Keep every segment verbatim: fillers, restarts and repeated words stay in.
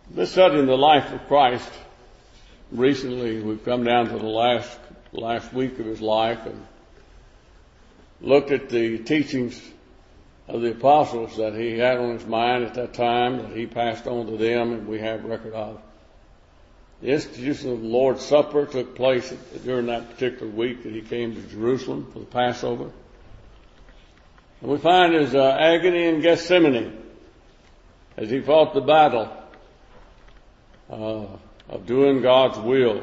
This studying the life of Christ, recently we've come down to the last last week of his life and looked at the teachings of the apostles that he had on his mind at that time, that he passed on to them, and we have record of. The institution of the Lord's Supper took place during that particular week that he came to Jerusalem for the Passover. And we find his uh, agony in Gethsemane as he fought the battle uh, of doing God's will.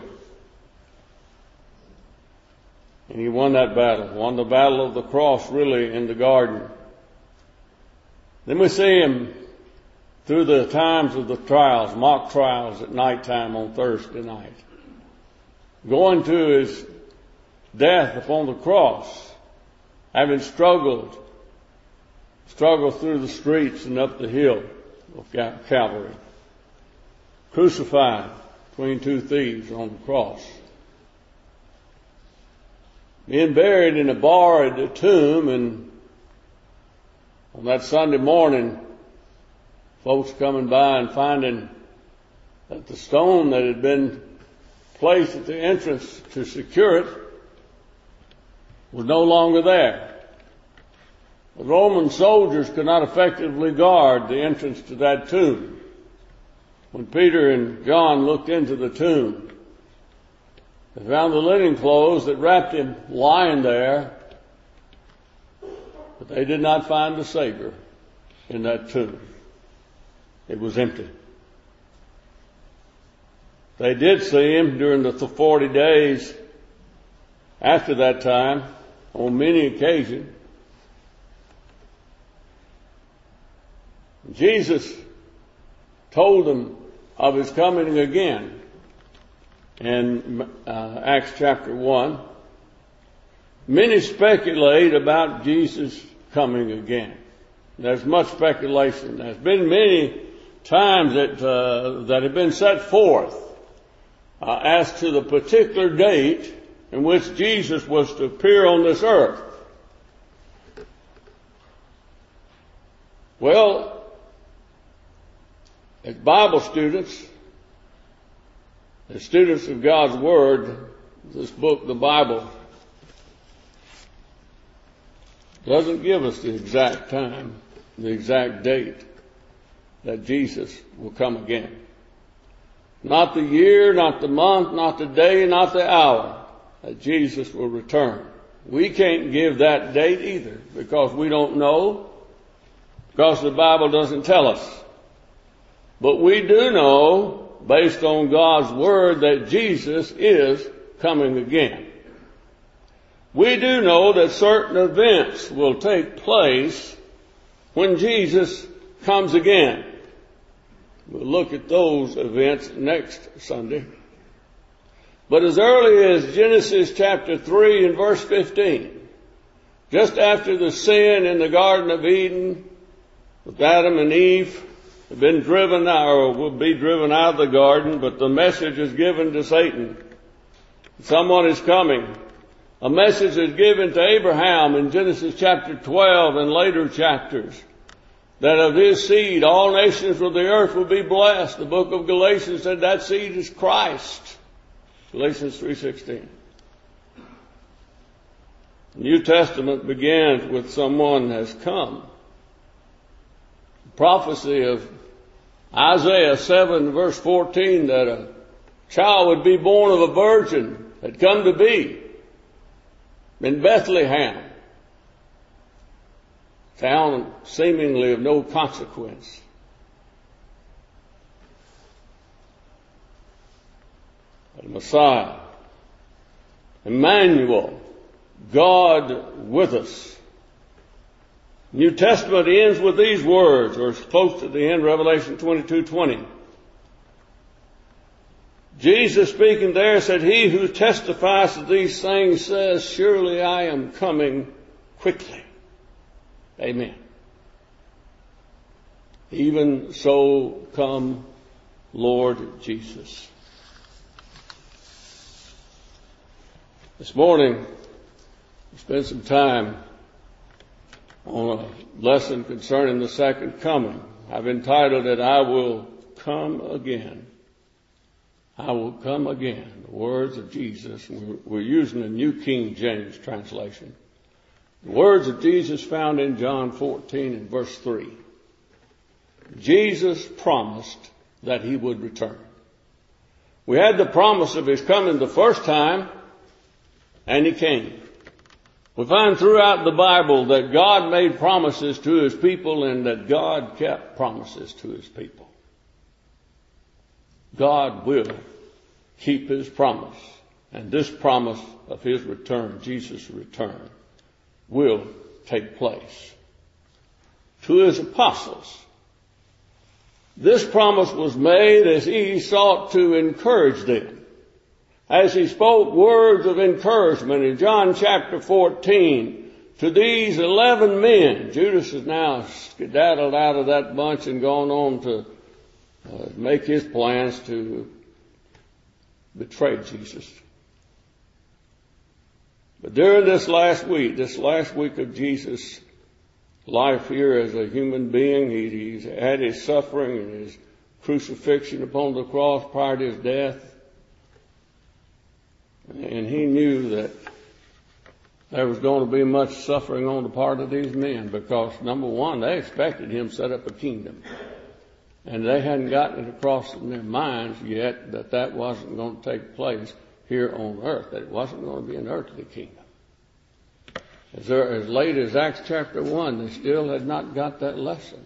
And he won that battle, won the battle of the cross really in the garden. Then we see him through the times of the trials, mock trials at nighttime on Thursday night, going to his death upon the cross, having struggled, struggled through the streets and up the hill of Calvary, crucified between two thieves on the cross, being buried in a bar at the tomb, and on that Sunday morning, folks coming by and finding that the stone that had been placed at the entrance to secure it was no longer there. The Roman soldiers could not effectively guard the entrance to that tomb. When Peter and John looked into the tomb, they found the linen clothes that wrapped him lying there, but they did not find the Savior in that tomb. It was empty. They did see him during the forty days after that time on many occasions. Jesus told them of his coming again in uh, Acts chapter one. Many speculate about Jesus coming again. There's much speculation. There's been many times that uh, that have been set forth uh, as to the particular date in which Jesus was to appear on this earth. Well, as Bible students, as students of God's Word, this book, the Bible, doesn't give us the exact time, the exact date that Jesus will come again. Not the year, not the month, not the day, not the hour that Jesus will return. We can't give that date either because we don't know, because the Bible doesn't tell us. But we do know, based on God's Word, that Jesus is coming again. We do know that certain events will take place when Jesus comes again. We'll look at those events next Sunday. But as early as Genesis chapter three and verse fifteen, just after the sin in the Garden of Eden with Adam and Eve had been driven out, or will be driven out of the garden, but the message is given to Satan. Someone is coming. A message is given to Abraham in Genesis chapter twelve and later chapters, that of his seed all nations of the earth will be blessed. The book of Galatians said that seed is Christ. Galatians three sixteen. The New Testament begins with someone has come. The prophecy of Isaiah seven verse fourteen, that a child would be born of a virgin, had come to be in Bethlehem, town seemingly of no consequence. The Messiah, Emmanuel, God with us. New Testament ends with these words, or it's close to the end, Revelation twenty-two twenty. Jesus speaking there said, "He who testifies to these things says, surely I am coming quickly." Amen. Even so come, Lord Jesus. This morning, we spent some time on a lesson concerning the second coming. I've entitled it, "I Will come again. I will come again. The words of Jesus. We're, we're using the New King James translation. The words of Jesus found in John fourteen and verse three. Jesus promised that he would return. We had the promise of his coming the first time, and he came. We find throughout the Bible that God made promises to his people and that God kept promises to his people. God will keep his promise. And this promise of his return, Jesus' return, will take place. To his apostles, this promise was made as he sought to encourage them. As he spoke words of encouragement in John chapter fourteen to these eleven men. Judas has now skedaddled out of that bunch and gone on to uh, make his plans to betray Jesus. But during this last week, this last week of Jesus' life here as a human being, he, he's had his suffering and his crucifixion upon the cross prior to his death. And he knew that there was going to be much suffering on the part of these men because, number one, they expected him to set up a kingdom. And they hadn't gotten it across in their minds yet that that wasn't going to take place here on earth, that it wasn't going to be an earthly kingdom. As, there, as late as Acts chapter one, they still had not got that lesson.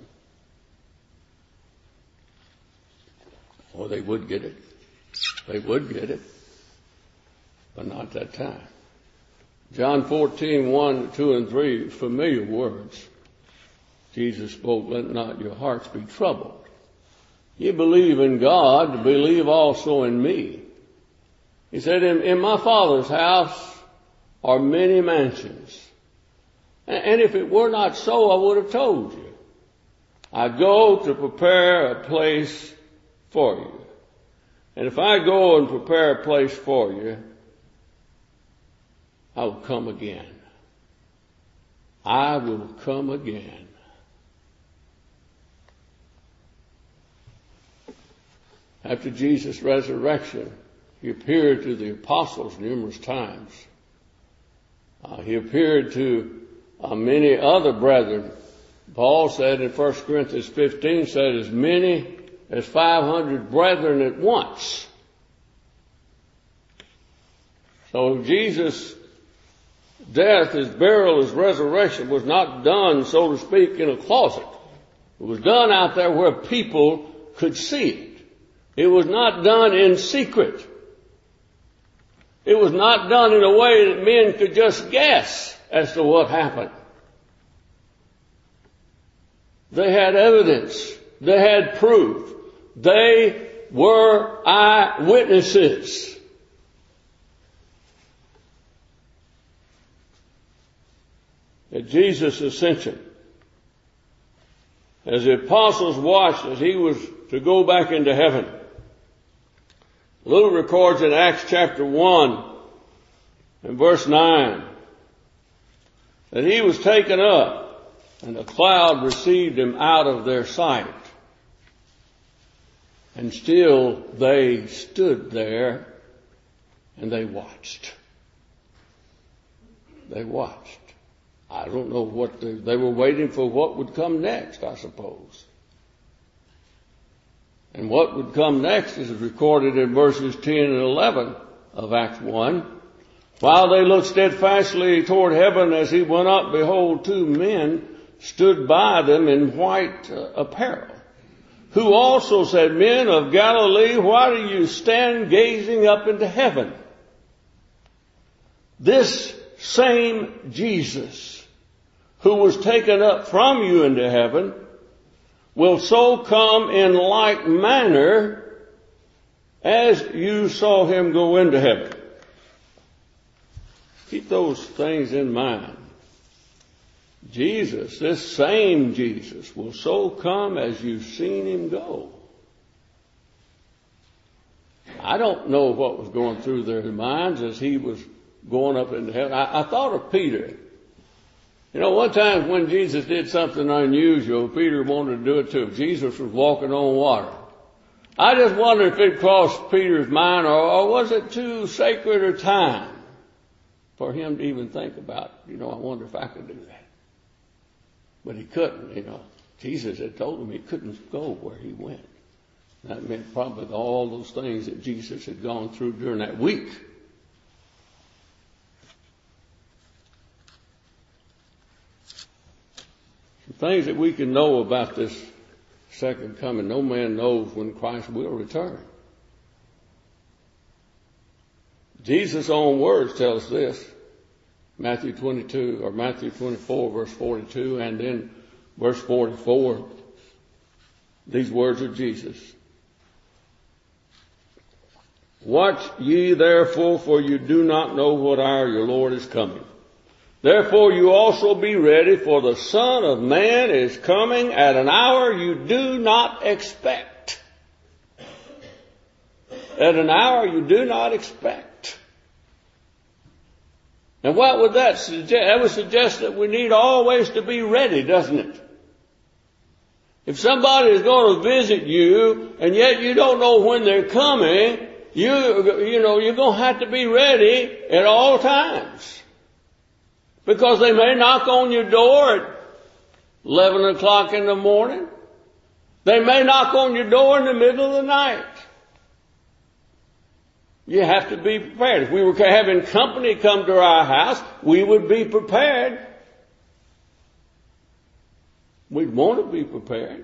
Or they would get it. They would get it. But not that time. John fourteen, one, two, and three, familiar words. Jesus spoke, let not your hearts be troubled. You believe in God, believe also in me. He said, in, in my Father's house are many mansions. And, and if it were not so, I would have told you. I go to prepare a place for you. And if I go and prepare a place for you, I will come again. I will come again. After Jesus' resurrection, he appeared to the apostles numerous times. Uh, he appeared to uh, many other brethren. Paul said in First Corinthians fifteen, said as many as five hundred brethren at once. So Jesus' death, his burial, his resurrection was not done, so to speak, in a closet. It was done out there where people could see it. It was not done in secret. It was not done in a way that men could just guess as to what happened. They had evidence. They had proof. They were eyewitnesses. At Jesus' ascension, as the apostles watched as he was to go back into heaven, Luke records in Acts chapter one and verse nine that he was taken up and a cloud received him out of their sight. And still they stood there and they watched. They watched. I don't know what they, they were waiting for what would come next, I suppose. And what would come next is recorded in verses ten and eleven of Acts one. While they looked steadfastly toward heaven as he went up, behold, two men stood by them in white uh, apparel, who also said, Men of Galilee, why do you stand gazing up into heaven? This same Jesus, who was taken up from you into heaven, will so come in like manner as you saw him go into heaven. Keep those things in mind. Jesus, this same Jesus, will so come as you've seen him go. I don't know what was going through their minds as he was going up into heaven. I, I thought of Peter. You know, one time when Jesus did something unusual, Peter wanted to do it too. Jesus was walking on water. I just wonder if it crossed Peter's mind, or, or was it too sacred a time for him to even think about, you know, I wonder if I could do that. But he couldn't, you know. Jesus had told him he couldn't go where he went. That meant probably all those things that Jesus had gone through during that week. Some things that we can know about this second coming. No man knows when Christ will return. Jesus' own words tell us this. Matthew twenty-two, or Matthew twenty-four, verse forty-two, and then verse forty-four. These words of Jesus. Watch ye therefore, for you do not know what hour your Lord is coming. Therefore you also be ready, for the Son of Man is coming at an hour you do not expect. At an hour you do not expect. And what would that suggest? That would suggest that we need always to be ready, doesn't it? If somebody is going to visit you, and yet you don't know when they're coming, you, you know, you're going to have to be ready at all times. Because they may knock on your door at eleven o'clock in the morning. They may knock on your door in the middle of the night. You have to be prepared. If we were having company come to our house, we would be prepared. We'd want to be prepared.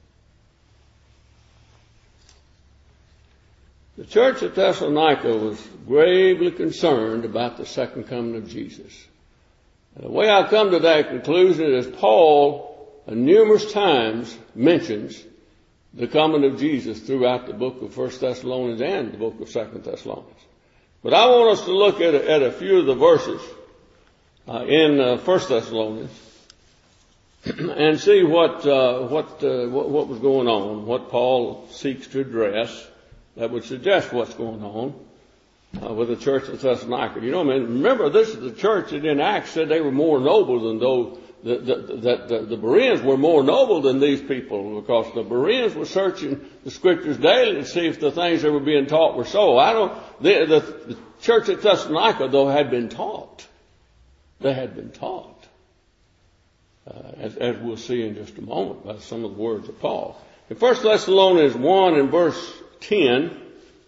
The church at Thessalonica was gravely concerned about the second coming of Jesus. And the way I come to that conclusion is Paul uh, numerous times mentions the coming of Jesus throughout the book of First Thessalonians and the book of Second Thessalonians. But I want us to look at, at a few of the verses uh, in uh, First Thessalonians and see what uh, what, uh, what what was going on, what Paul seeks to address that would suggest what's going on uh, with the church of Thessalonica. You know, man, remember this is the church that in Acts said they were more noble than those. That the, the, the, the Bereans were more noble than these people, because the Bereans were searching the scriptures daily to see if the things that were being taught were so. I don't. The, the, the church at Thessalonica, though, had been taught. They had been taught, uh, as, as we'll see in just a moment by some of the words of Paul. In First Thessalonians one and verse ten.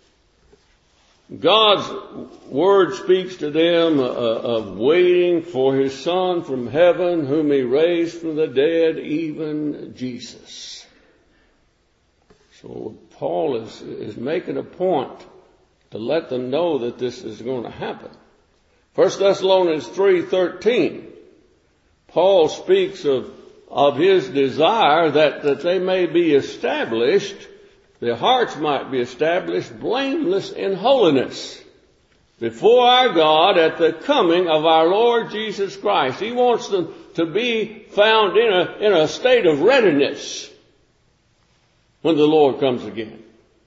God's word speaks to them uh, of waiting for His Son from heaven, whom He raised from the dead, even Jesus. So Paul is, is making a point to let them know that this is going to happen. First Thessalonians three thirteen. Paul speaks of, of his desire that, that they may be established, their hearts might be established blameless in holiness before our God at the coming of our Lord Jesus Christ. He wants them to be found in a, in a state of readiness when the Lord comes again.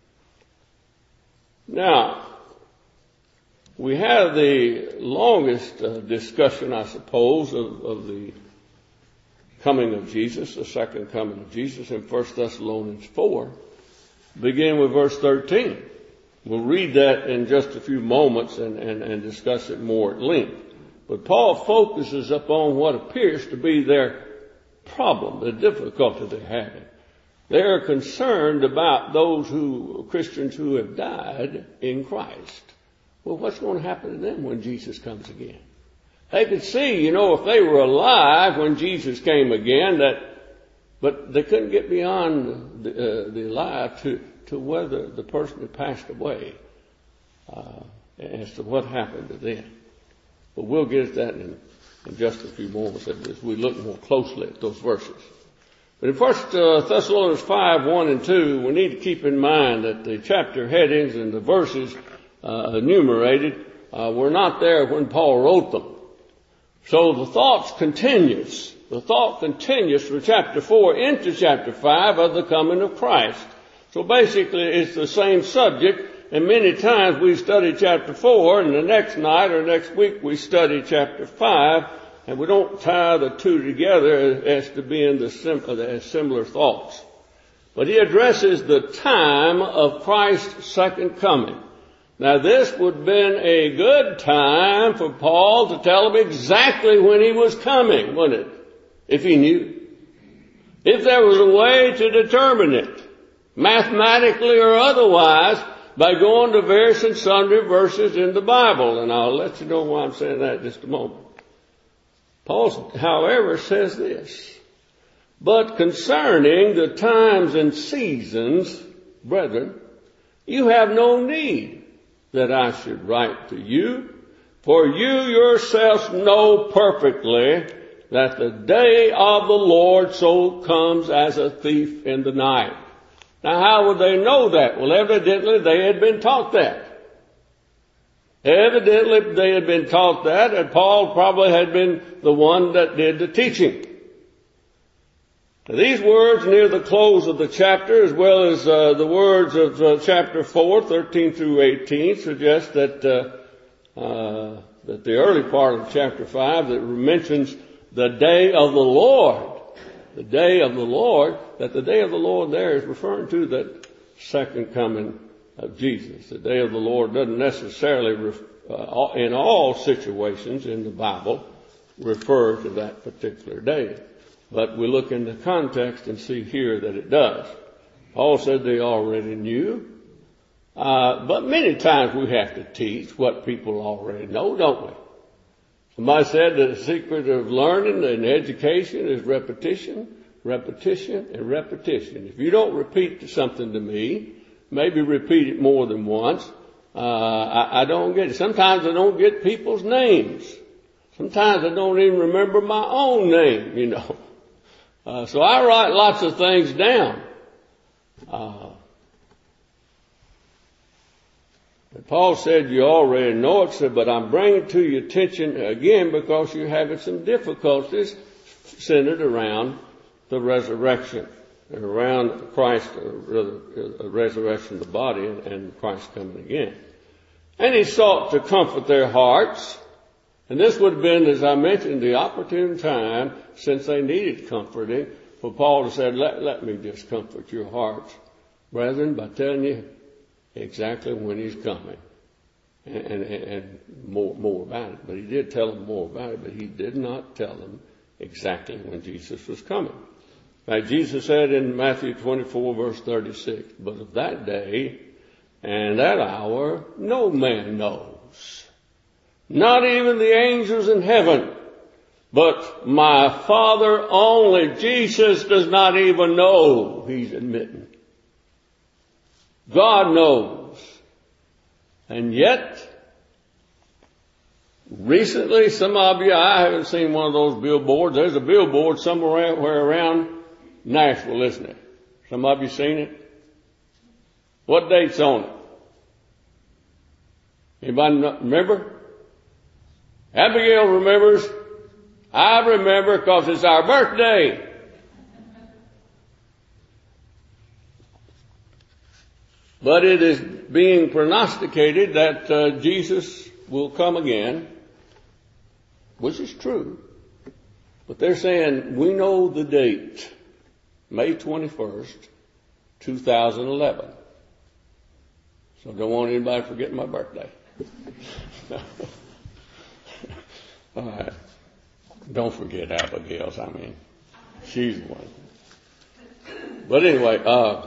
Now, we have the longest uh, discussion, I suppose, of, of the coming of Jesus, the second coming of Jesus, in First Thessalonians four. Begin with verse thirteen. We'll read that in just a few moments and, and, and discuss it more at length. But Paul focuses upon what appears to be their problem, the difficulty they're having. They are concerned about those who, Christians who have died in Christ. Well, what's going to happen to them when Jesus comes again? They could see, you know, if they were alive when Jesus came again, that But they couldn't get beyond the, uh, the alive to, to whether the person had passed away, uh, as to what happened to them. But we'll get at that in, in just a few moments as we look more closely at those verses. But in First uh, Thessalonians five, one and two, we need to keep in mind that the chapter headings and the verses uh, enumerated uh, were not there when Paul wrote them. So the thoughts continues. The thought continues from chapter four into chapter five of the coming of Christ. So basically it's the same subject, and many times we study chapter four, and the next night or next week we study chapter five, and we don't tie the two together as to being the sim- as similar thoughts. But he addresses the time of Christ's second coming. Now this would have been a good time for Paul to tell them exactly when he was coming, wouldn't it? If he knew. If there was a way to determine it, mathematically or otherwise, by going to various and sundry verses in the Bible. And I'll let you know why I'm saying that in just a moment. Paul, however, says this. But concerning the times and seasons, brethren, you have no need that I should write to you, for you yourselves know perfectly that the day of the Lord so comes as a thief in the night. Now how would they know that? Well, evidently they had been taught that. Evidently they had been taught that, and Paul probably had been the one that did the teaching. Now, these words near the close of the chapter, as well as uh, the words of uh, chapter four, thirteen through eighteen, suggest that uh, uh, that the early part of chapter five that mentions the day of the Lord, the day of the Lord, that the day of the Lord there is referring to that second coming of Jesus. The day of the Lord doesn't necessarily, ref, uh, in all situations in the Bible, refer to that particular day. But we look in the context and see here that it does. Paul said they already knew. Uh, but many times we have to teach what people already know, don't we? Somebody said that the secret of learning and education is repetition, repetition, and repetition. If you don't repeat something to me, maybe repeat it more than once, uh, I, I don't get it. Sometimes I don't get people's names. Sometimes I don't even remember my own name, you know. Uh, so I write lots of things down. Uh, but Paul said you already know it, said, but I'm bringing to your attention again because you're having some difficulties centered around the resurrection, around Christ, uh, resurrection of the body and, and Christ coming again. And he sought to comfort their hearts. And this would have been, as I mentioned, the opportune time, since they needed comforting, for Paul to say, let, let me just comfort your hearts, brethren, by telling you exactly when he's coming. And, and, and more, more about it. But he did tell them more about it, but he did not tell them exactly when Jesus was coming. In fact, Jesus said in Matthew twenty-four, verse thirty-six, but of that day and that hour no man knows. Not even the angels in heaven, but my Father only. Jesus does not even know, he's admitting. God knows. And yet, recently, some of you, I haven't seen one of those billboards. There's a billboard somewhere around Nashville, isn't it? Some of you seen it? What date's on it? Anybody remember? Abigail remembers. I remember because it's our birthday. But it is being prognosticated that uh, Jesus will come again, which is true. But they're saying, we know the date, May twenty-first, two thousand eleven. So I don't want anybody forgetting my birthday. All right. Don't forget Abigail's, I mean. She's one. But anyway, uh,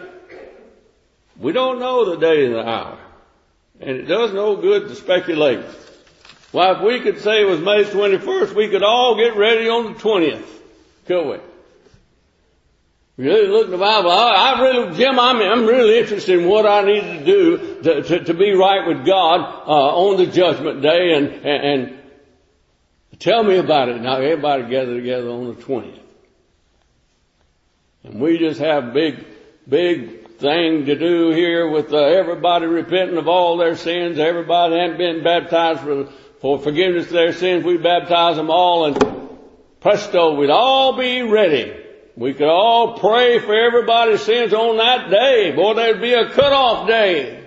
we don't know the day and the hour. And it does no good to speculate. Well, if we could say it was May twenty-first, we could all get ready on the twentieth. Couldn't we? Really look at the Bible. I, I really, Jim, I'm, I'm really interested in what I need to do to, to, to be right with God uh, on the judgment day, and, and, and tell me about it. Now everybody gather together on the twentieth. And we just have big, big thing to do here with uh, everybody repenting of all their sins. Everybody hadn't been baptized for, for forgiveness of their sins. We baptize them all, and presto, we'd all be ready. We could all pray for everybody's sins on that day. Boy, there'd be a cutoff day.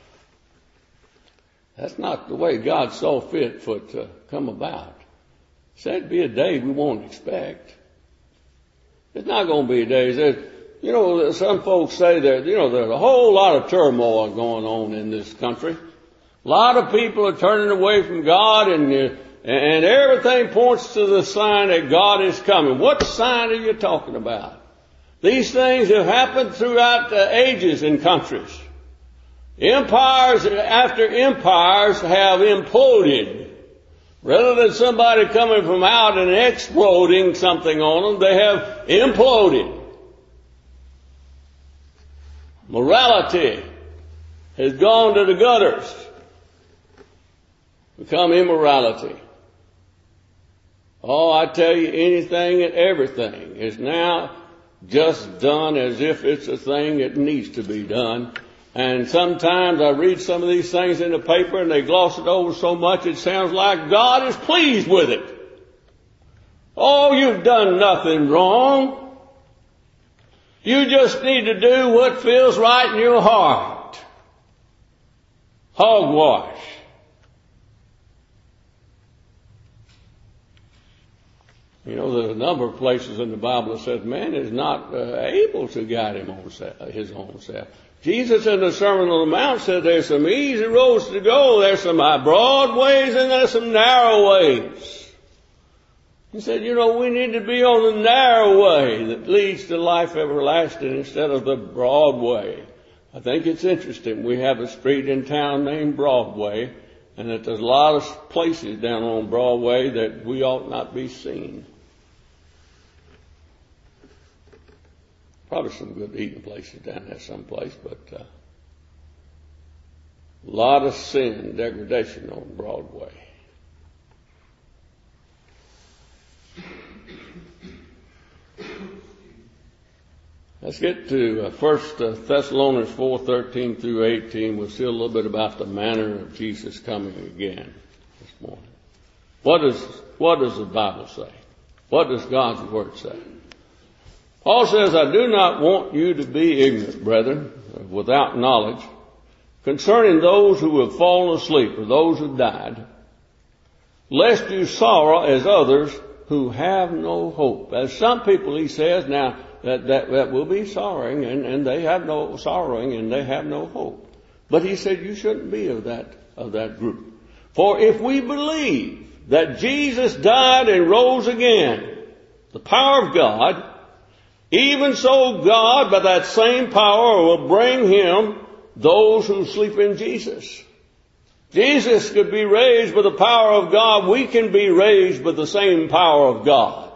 That's not the way God saw fit for it to come about. Said it'd be a day we won't expect. It's not going to be a day. There's, you know, some folks say that, you know, there's a whole lot of turmoil going on in this country. A lot of people are turning away from God, and uh, and everything points to the sign that God is coming. What sign are you talking about? These things have happened throughout the ages in countries. Empires after empires have imploded. Rather than somebody coming from out and exploding something on them, they have imploded. Morality has gone to the gutters, become immorality. Oh, I tell you, anything and everything is now just done as if it's a thing that needs to be done. And sometimes I read some of these things in the paper and they gloss it over so much it sounds like God is pleased with it. Oh, you've done nothing wrong. You just need to do what feels right in your heart. Hogwash. You know, there's a number of places in the Bible that says man is not uh, able to guide him on his own self. Jesus in the Sermon on the Mount said there's some easy roads to go, there's some broad ways and there's some narrow ways. He said, you know, we need to be on the narrow way that leads to life everlasting instead of the broad way. I think it's interesting. We have a street in town named Broadway, and that there's a lot of places down on Broadway that we ought not be seen. Probably some good eating places down there someplace, but uh, a lot of sin and degradation on Broadway. Let's get to uh, First uh, Thessalonians four thirteen through eighteen. We'll see a little bit about the manner of Jesus coming again this morning. What does what does the Bible say? What does God's Word say? Paul says, I do not want you to be ignorant, brethren, without knowledge, concerning those who have fallen asleep, or those who died, lest you sorrow as others who have no hope. As some people, he says, now, that, that, that will be sorrowing, and, and they have no sorrowing, and they have no hope. But he said, you shouldn't be of that, of that group. For if we believe that Jesus died and rose again, the power of God, even so God, by that same power, will bring him those who sleep in Jesus. Jesus could be raised by the power of God. We can be raised by the same power of God.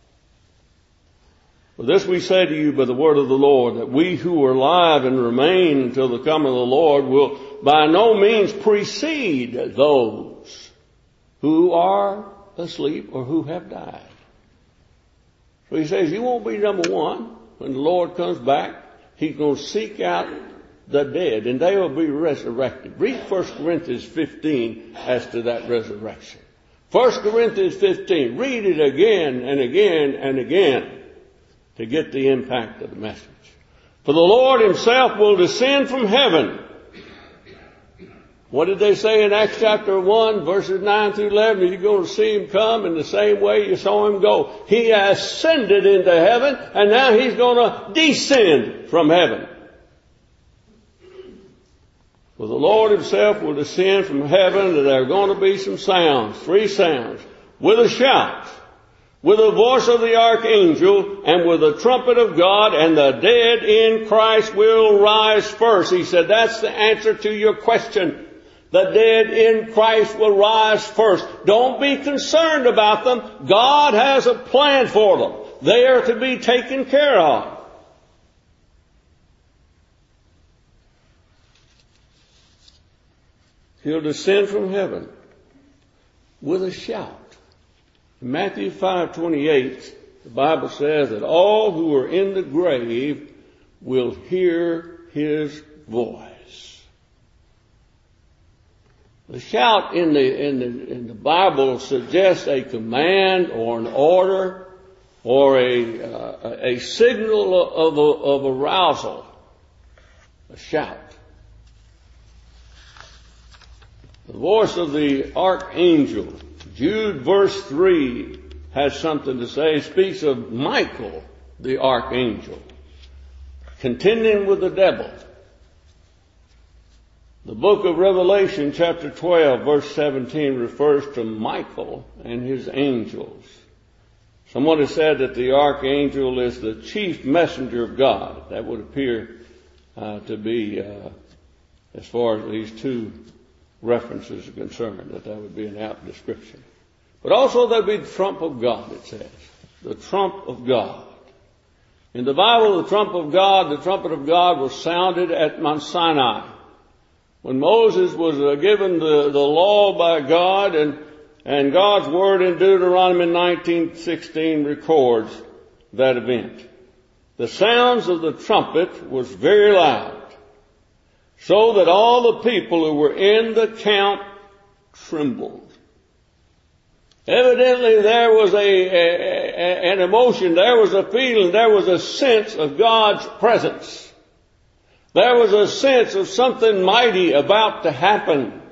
For this we say to you by the word of the Lord, that we who are alive and remain until the coming of the Lord will by no means precede those who are asleep or who have died. So he says, you won't be number one. When the Lord comes back, he's going to seek out the dead, and they will be resurrected. Read First Corinthians fifteen as to that resurrection. First Corinthians fifteen. Read it again and again and again to get the impact of the message. For the Lord himself will descend from heaven. What did they say in Acts chapter one, verses nine through eleven? You're going to see him come in the same way you saw him go. He ascended into heaven, and now he's going to descend from heaven. For the Lord himself will descend from heaven, and there are going to be some sounds, three sounds, with a shout, with the voice of the archangel, and with the trumpet of God, and the dead in Christ will rise first. He said, that's the answer to your question. The dead in Christ will rise first. Don't be concerned about them. God has a plan for them. They are to be taken care of. He'll descend from heaven with a shout. In Matthew five twenty-eight, the Bible says that all who are in the grave will hear his voice. The shout in the, in the, in the Bible suggests a command or an order or a, uh, a signal of, a, of arousal. A shout. The voice of the archangel, Jude verse three has something to say. It speaks of Michael, the archangel, contending with the devil. The book of Revelation, chapter twelve, verse seventeen, refers to Michael and his angels. Someone has said that the archangel is the chief messenger of God. That would appear uh, to be, uh, as far as these two references are concerned, that that would be an apt description. But also there would be the trump of God, it says. The trump of God. In the Bible, the trump of God, the trumpet of God was sounded at Mount Sinai. When Moses was uh, given the, the law by God, and, and God's word in Deuteronomy nineteen sixteen records that event. The sounds of the trumpet was very loud, so that all the people who were in the camp trembled. Evidently there was a, a, a an emotion, there was a feeling, there was a sense of God's presence. There was a sense of something mighty about to happen.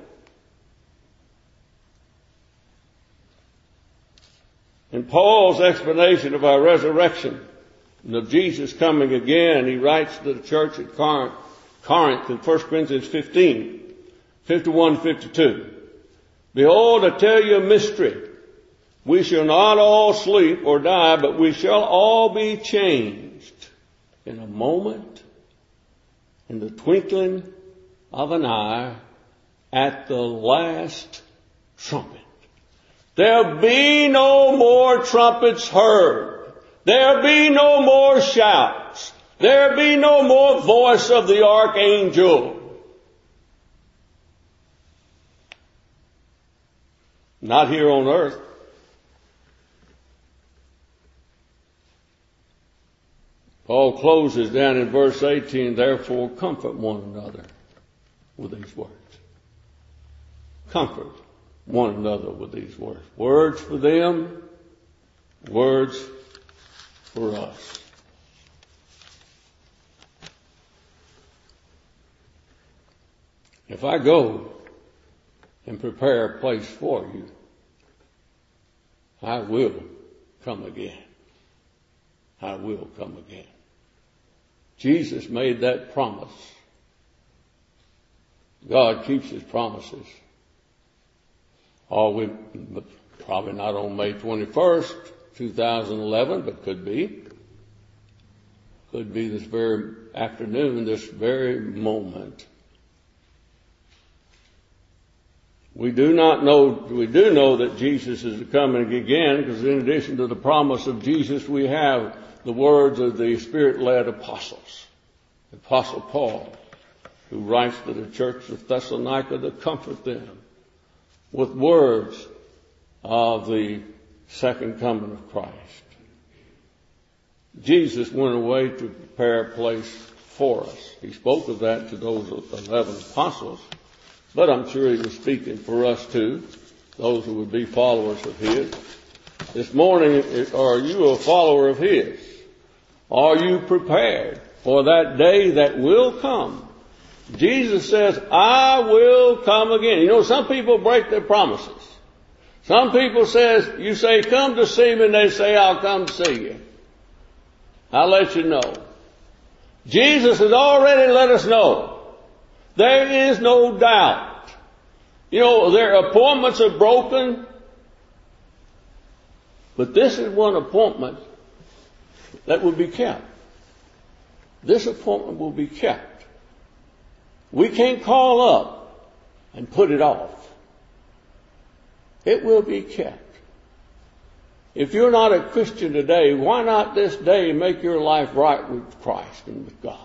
In Paul's explanation of our resurrection and of Jesus coming again, he writes to the church at Corinth, Corinth in First Corinthians fifteen, fifty-one, fifty-two. Behold, I tell you a mystery. We shall not all sleep or die, but we shall all be changed in a moment, in the twinkling of an eye, at the last trumpet. There'll be no more trumpets heard. There'll be no more shouts. There'll be no more voice of the archangel. Not here on earth. Paul closes down in verse eighteen, therefore comfort one another with these words. Comfort one another with these words. Words for them, words for us. If I go and prepare a place for you, I will come again. I will come again. Jesus made that promise. God keeps His promises. Oh, we, probably not on May twenty-first, two thousand eleven, but could be. Could be this very afternoon, this very moment. We do not know, we do know that Jesus is coming again, because in addition to the promise of Jesus, we have the words of the Spirit-led apostles. The Apostle Paul, who writes to the church of Thessalonica to comfort them with words of the second coming of Christ. Jesus went away to prepare a place for us. He spoke of that to those eleven apostles, but I'm sure He was speaking for us too, those who would be followers of His. This morning, are you a follower of His? Are you prepared for that day that will come? Jesus says, I will come again. You know, some people break their promises. Some people says, you say, come to see me, and they say, I'll come to see you. I'll let you know. Jesus has already let us know. There is no doubt. You know, their appointments are broken. But this is one appointment that will be kept. This appointment will be kept. We can't call up and put it off. It will be kept. If you're not a Christian today, why not this day make your life right with Christ and with God?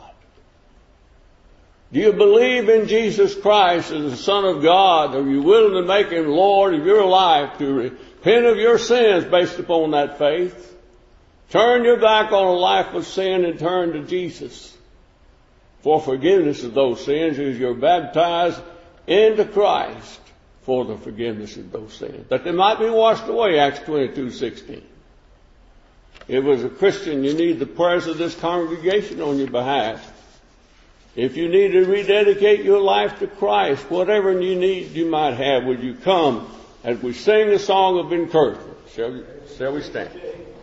Do you believe in Jesus Christ as the Son of God? Are you willing to make Him Lord of your life, to repent of your sins based upon that faith? Turn your back on a life of sin and turn to Jesus for forgiveness of those sins as you're baptized into Christ for the forgiveness of those sins, that they might be washed away, Acts twenty-two sixteen. If as a Christian you need the prayers of this congregation on your behalf, if you need to rededicate your life to Christ, whatever you need you might have, would you come as we sing a song of encouragement. Shall we, shall we stand?